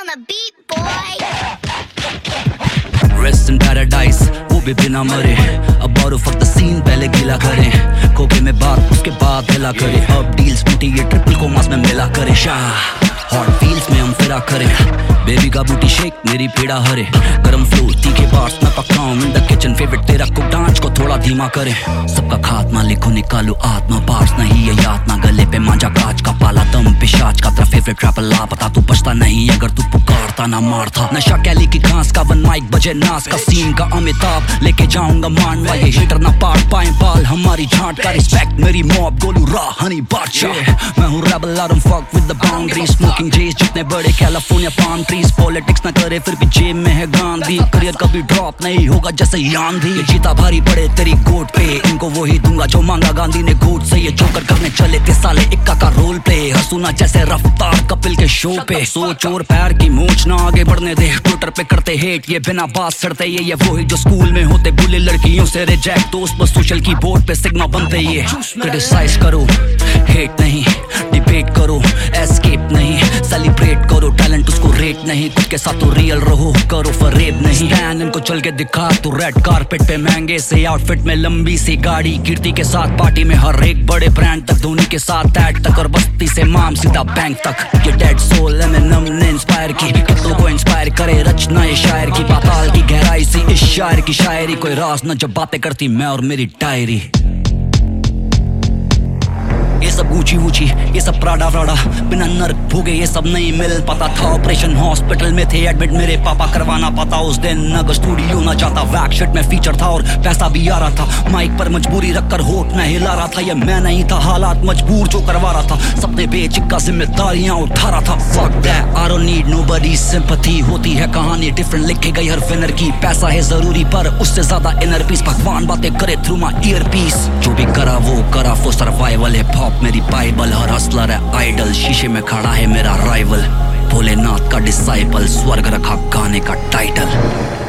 the beat, boy. Rest in paradise, वो भी बिना मरे. About to fuck the scene, पहले गीला करें. खोके में बात, उसके बाद हिला करें. अब डील्स मुठी ये ट्रिपल को मास में मिला करें. शाह हॉट फील्स में हम फिरा करें. बेबी का बूटी शेक मेरी पीड़ा हरे. गरम फ्लो तीखे बार्स मैं पकाऊं इन द किचन. फेवरेट तेरा कुक डांस को थोड़ा धीमा करें. सबका खात्मा लिखो निकालो आत्मा. पास नहीं है यातना गले पे मांझा कांच का पाला. दम पिशाच का तेरा फेवरेट रैपर लापता. तू बचता नहीं अगर तू पुकारता ना मारता. नशा कैली की घास का वन माइक बजे नास का. सीन का अमिताभ लेके जाऊंगा मानवा. ये हिटर ना पार पाए बाल हमारी झांट का. रिस्पेक्ट मेरी मॉब गोलू रा हनी बादशाह. मैं हूँ rebel I don't fuck with the boundaries. Smoking jays जितने बड़े कैलिफोर्निया पाम ट्रीज. पॉलिटिक्स ना करे फिर भी जेब में है गांधी. करियर कभी ड्रॉप नहीं होगा जैसे आंधी. ये जीता भारी पड़े तेरी गोट पे. इनको वही दूंगा जो मांगा गांधी ने गोट से. ये जोकर करने चले थे साले इक्का का रोल प्ले. हंसूना जैसे रफ्तार कपिल के शो पे. सोच और पैर की मूंछ ना आगे बढ़ने दे. ट्विटर पे करते हेट ये बिना बात सड़ते. ये वही जो स्कूल में होते बुले लड़कियों से रिजेक्ट. दोस्त बस सोशल की बोर्ड पे सिग्मा बनते. ये क्रिटिसाइज करो हेट नहीं. डिबेट करो एस्केप नहीं. सेलिब्रेट करो टैलेंट उसको रेट नहीं. खुद के साथ तो रियल रहो करो फरेब नहीं. स्टैंड इनको चल के दिखा तू रेड कारपेट पे. महंगे से आउटफिट में लंबी सी गाड़ी. कीर्ति के साथ पार्टी में हर एक बड़े ब्रांड तक. धोनी के साथ एड तक और बस्ती से माम सीधा बैंक तक. ये डेड सोल एमिनेम ने इंस्पायर की. कितनों को इंस्पायर करे रचना ये शायर की. पाताल की गहराई सी इस शायर की शायरी. कोई राज न जब बातें करती मैं और मेरी डायरी. ये सब ऊंची ऊंची ये सब प्राडा प्राडा. बिना नर्क भोगे ये सब नहीं मिल पाता था. ऑपरेशन हॉस्पिटल में थे एडमिट मेरे पापा. करवाना पाता उस दिन अगर स्टूडियो ना जाता. वैक्शट में फीचर था और पैसा भी आ रहा था. माइक पर मजबूरी रखकर होठ न हिला रहा था. ये मैं नहीं था हालात मजबूर जो करवा रहा था. सबने बेचिक्का जिम्मेदारियां उठा रहा था. Fuck that, I don't need nobody's sympathy. होती है कहानी डिफरेंट लिखी गई हर विनर की. पैसा है जरूरी पर उससे ज्यादा इनर पीस. भगवान बातें करे थ्रू माई ईयर पीस. जो भी करा वो करा फॉर सर्वाइवल. हिप हॉप मेरी बाइबल. हर हसलर है आइडल. शीशे में खड़ा है मेरा राइवल. भोलेनाथ का डिसाइपल. स्वर्ग रखा गाने का टाइटल.